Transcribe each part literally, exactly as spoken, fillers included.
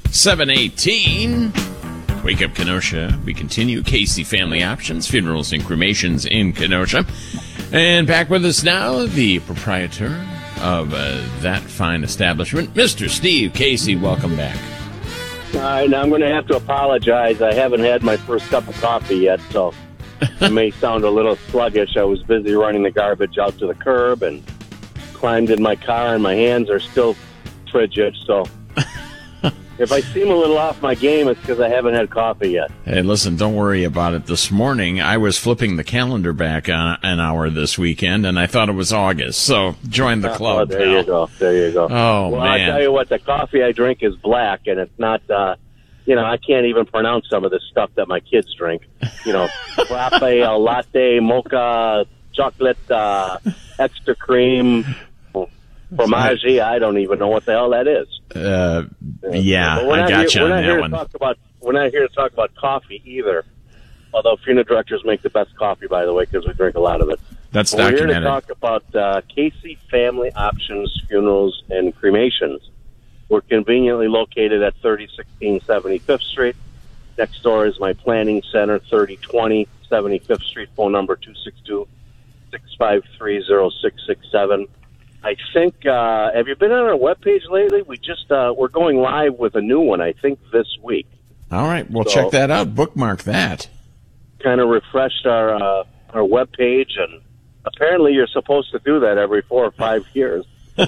seven eighteen. Wake Up Kenosha. We continue. Casey Family Options, Funerals and Cremations in Kenosha. And back with us now, the proprietor of uh, that fine establishment, Mister Steve Casey. Welcome back. All right, now I'm going to have to apologize. I haven't had my first cup of coffee yet, so I may sound a little sluggish. I was busy running the garbage out to the curb and climbed in my car, and my hands are still frigid, so... If I seem a little off my game, it's because I haven't had coffee yet. Hey, listen, don't worry about it. This morning, I was flipping the calendar back on an hour this weekend, and I thought it was August. So join the club. Oh, there pal. you go. There you go. Oh, well, man. I'll tell you what, the coffee I drink is black, and it's not, uh, you know, I can't even pronounce some of the stuff that my kids drink. You know, frappe, a latte, mocha, chocolate, uh, extra cream, fromage. I don't even know what the hell that is. Uh, yeah, I got you on that one. Talk about, we're not here to talk about coffee either, although funeral directors make the best coffee, by the way, because we drink a lot of it. That's but documented. We're here to talk about uh, Casey Family Options, Funerals, and Cremations. We're conveniently located at thirty sixteen seventy-fifth Street. Next door is my planning center, thirty twenty seventy-fifth Street, phone number two six two, six five three, zero six six seven. I think, uh, have you been on our webpage lately? We just, uh, we're going live with a new one, I think, this week. All right, well, so, check that out. Bookmark that. Kind of refreshed our, uh, our webpage, and apparently you're supposed to do that every four or five years. is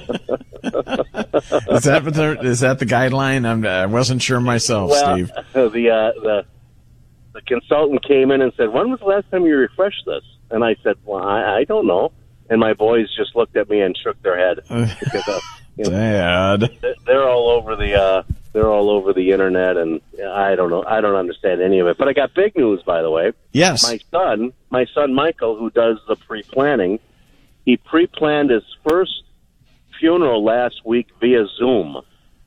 that the, is that the guideline? I'm, I wasn't sure myself, well, Steve. The, uh, the, the consultant came in and said, when was the last time you refreshed this? And I said, well, I, I don't know. And my boys just looked at me and shook their head. Because, uh, you know, Dad, they're all over the uh, they're all over the internet, and I don't know. I don't understand any of it. But I got big news, by the way. yes. My son, my son Michael, who does the pre-planning, he pre-planned his first funeral last week via Zoom.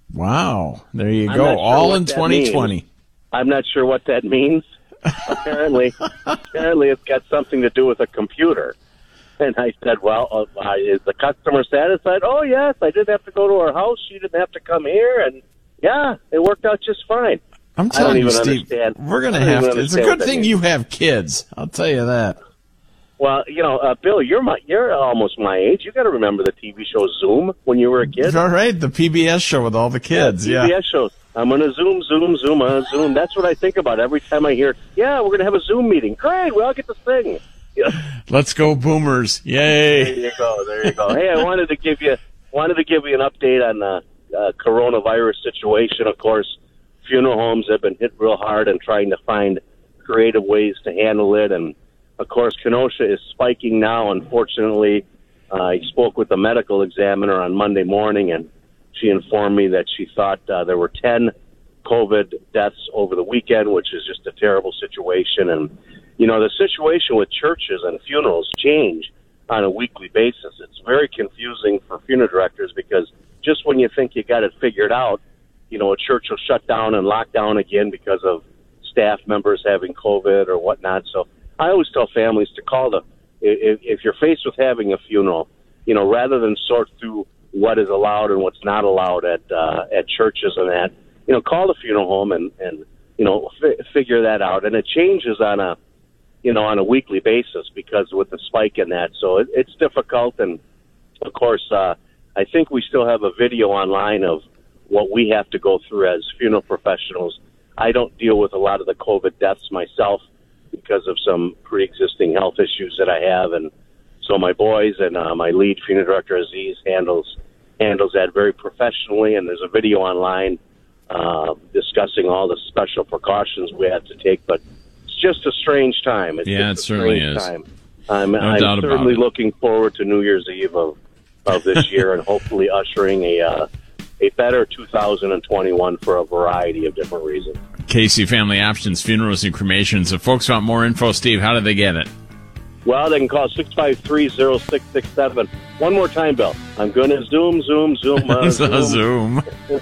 Wow, there you I'm go. not sure All what in that twenty twenty. means. I'm not sure what that means. apparently, apparently, it's got something to do with a computer. And I said, well, uh, is the customer satisfied? Oh, yes, I didn't have to go to her house. She didn't have to come here. And, yeah, it worked out just fine. I'm telling you, even Steve, understand. we're going to I don't have even to. It's a understand good what that thing means. you have kids. I'll tell you that. Well, you know, uh, Bill, you're my, you're almost my age. You got to remember the T V show Zoom when you were a kid. All right, the P B S show with all the kids. Yeah, Yeah. P B S shows. I'm going to Zoom, Zoom, Zoom, uh, Zoom. That's what I think about every time I hear, yeah, we're going to have a Zoom meeting. Great, we all get to sing. Yeah. Let's go, Boomers! There Yay! you go. There you go. Hey, I wanted to give you wanted to give you an update on the uh, coronavirus situation. Of course, funeral homes have been hit real hard and trying to find creative ways to handle it. And of course, Kenosha is spiking now. Unfortunately, uh, I spoke with the medical examiner on Monday morning, and she informed me that she thought uh, there were ten COVID deaths over the weekend, which is just a terrible situation. And you know, the situation with churches and funerals change on a weekly basis. It's very confusing for funeral directors because just when you think you got it figured out, you know, a church will shut down and lock down again because of staff members having COVID or whatnot. So I always tell families to call the, if, if you're faced with having a funeral, you know, rather than sort through what is allowed and what's not allowed at uh, at churches and that, you know, call the funeral home and, and you know, f- figure that out. And it changes on a, you know, on a weekly basis because with the spike in that. So it, it's difficult. And, of course, uh, I think we still have a video online of what we have to go through as funeral professionals. I don't deal with a lot of the COVID deaths myself because of some pre-existing health issues that I have. And so my boys and uh, my lead funeral director, Aziz, handles handles that very professionally. And there's a video online uh, discussing all the special precautions we have to take. But it's just a strange time. It's Yeah, just it a certainly strange is. time. I'm, No I'm doubt about certainly it. looking forward to New Year's Eve of, of this year and hopefully ushering a uh, a better two thousand twenty-one for a variety of different reasons. Casey Family Options, Funerals and Cremations. If folks want more info, Steve, how do they get it? Well, they can call six five three, zero six six seven. One more time, Bill. I'm going to zoom, zoom, zoom, uh, It's a zoom.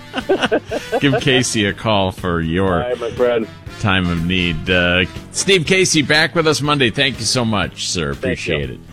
Zoom. Give Casey a call for your All right, my friend. time of need. Uh, Steve Casey back with us Monday. Thank you so much, sir. Appreciate you. it.